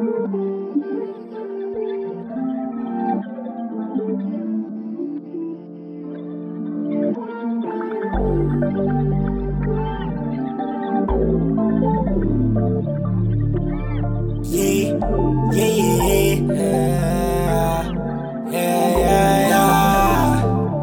Yeah, yeah, yeah, yeah.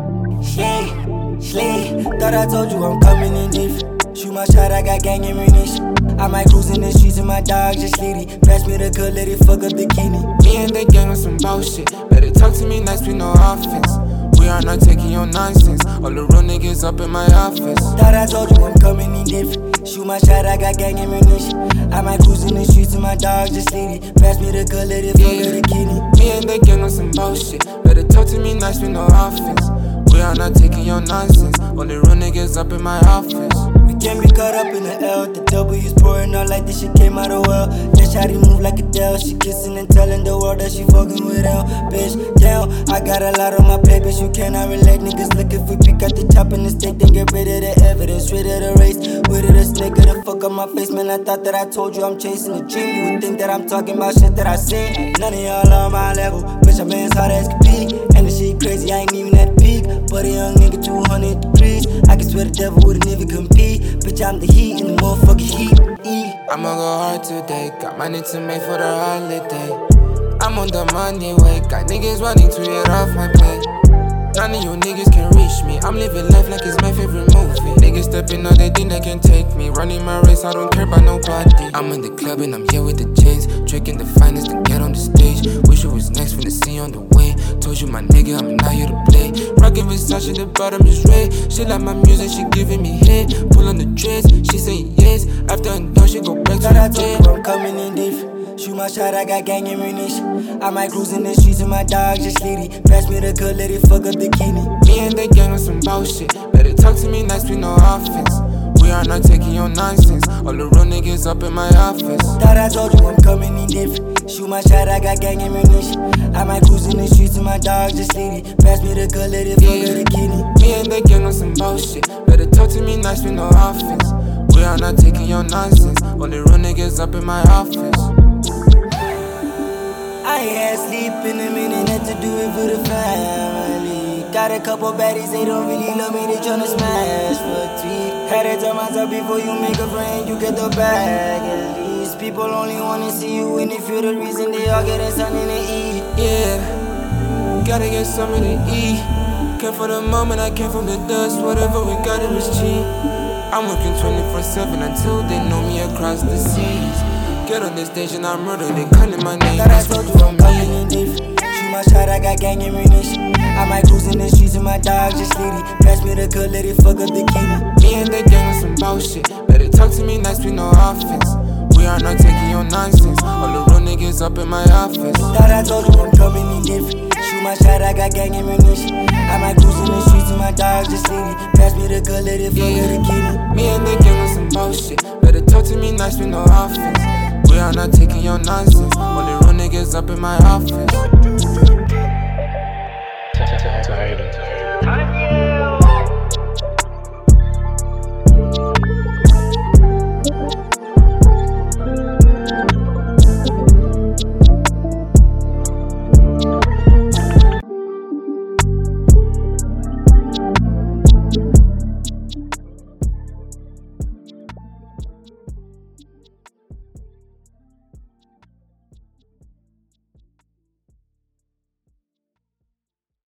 Slay. Thought I told you I'm coming in different. Shoot my shot, I got gang ammunition. I might cruise in the streets and my dog just litty. Pass me the cut, let it fuck up the kidney. Me and the gang on some bullshit. Better talk to me nice, we no offense. We are not taking your nonsense. All the real niggas up in my office. Thought I told you I'm coming in different. Shoot my shot, I got gang ammunition. I might cruise in the streets and my dog just litty. Pass me the cut, let it fuck up the kidney. Me and the gang on some bullshit. Better talk to me nice, we no offense. We are not taking your nonsense. All the real niggas up in my office. We can't be caught up in the L. The W's pouring out like this shit came out of well. That shawty move like Adele. She kissing and telling the world that she fucking with L. Bitch, down. I got a lot on my plate, bitch. You cannot relate. Niggas look if we pick out the top in the stick, then get rid of the evidence, rid of the race. With it a snake of the fuck up my face, man. I thought that I told you I'm chasing a dream. You would think that I'm talking about shit that I seen. None of y'all on my level, bitch. I'm as hard as could be. And the shit crazy, I ain't even at the peak. But a young nigga 200 degrees. I can swear the devil wouldn't even compete. Bitch, I'm the heat in the motherfucking heat. I'ma go hard today. Got money to make for the holiday. I'm on the money way. Got niggas wanting to get off my plate. None of you niggas can reach me. I'm living life like it's my favorite movie. Niggas stepping on, they think they can take me. Running my race, I don't care about nobody. I'm in the club and I'm here with the chains. Drinking the finest to get on the stage. Wish it was next when the sea on the way. Told you my nigga, I'm not here to play. Rockin' Versace, the bottom is red. She like my music, she giving me head. Pull on the dress, she saying yes. After I'm done, she go back to the bed. I'm coming in different. Shoot my shot, I got gang ammunition. I might cruise in the streets and my dog just litty. Pass me the cut, let it fuck up the kidney. Me and the gang on some bullshit. Better talk to me nice, we no offense. We are not taking your nonsense. All the real niggas up in my office. Thought I told you I'm coming in different. Shoot my shot, I got gang ammunition. I might cruise in the streets and my dog just litty. Pass me the cut, let it fuck up the kidney. Me and the gang on some bullshit. Better talk to me nice, we no offense. We are not taking your nonsense. All the real niggas up in my office. I ain't had sleep in a minute, had to do it for the family. Got a couple baddies, they don't really love me, they tryna smash for a tweet. Had to tell myself before you make a friend, you get the bag at least. People only wanna see you when they feel the reason they all getting something to eat. Yeah, gotta get something to eat. Came for the moment, I came from the dust, whatever we got, it was cheap. I'm working 24/7 until they know me across the seas. Get on this stage and I murder, they calling my name. Thought I told you I'm coming in different. Shoot my shot, I got gang ammunition. I might cruise in the streets and my dog just litty. Pass me the cut, let it fuck up the kidney. Me and the gang on some bullshit. Better talk to me nice, we no offense. We are not taking your nonsense. All the real niggas up in my office. Thought I told you I'm coming in different. Shoot my shot, I got gang ammunition. I might cruise in the streets and my dog just litty. Pass me the cut, let it fuck up the kidney. Me and the gang on some bullshit. Better talk to me nice, we no offense. We are not taking your nonsense. All the real niggas up in my office.